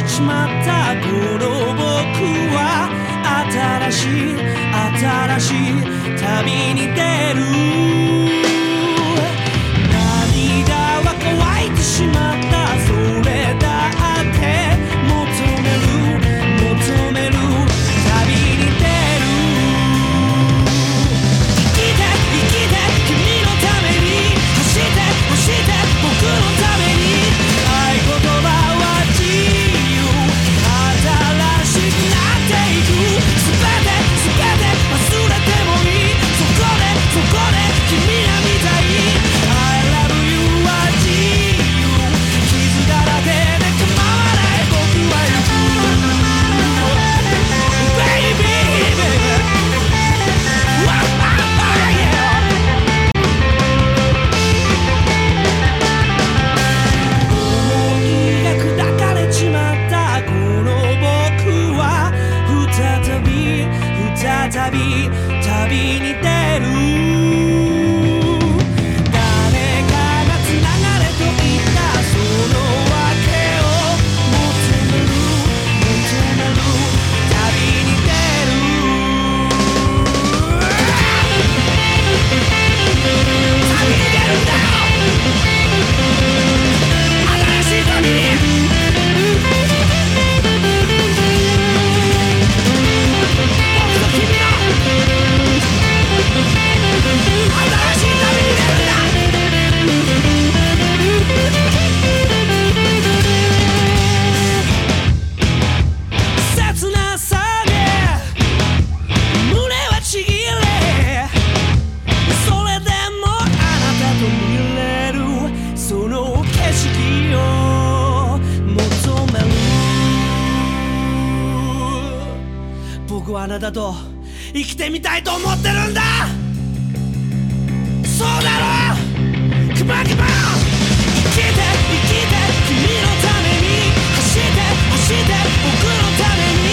ちまったこの僕は新しい旅に出る。涙は乾いてしまった。それだって求める旅に出る。生きて君のために走って僕のために。合言葉は自由、新しくなっていく。全て忘れてもいい。そこで君が見たい I love you は自由。傷だらけで構わない僕は行く Baby思いが砕かれちまったこの僕は再び旅に出る。誰かがつながれと言ったその訳を求める旅に出る。旅に出るんだよ。新しい旅に。切なさで胸はちぎれ、それでもあなたと見れるその景色を求める。僕はあなたと生きてみたいと思ってるんだ。そうだろ。Come on生きて君のために走って僕のために。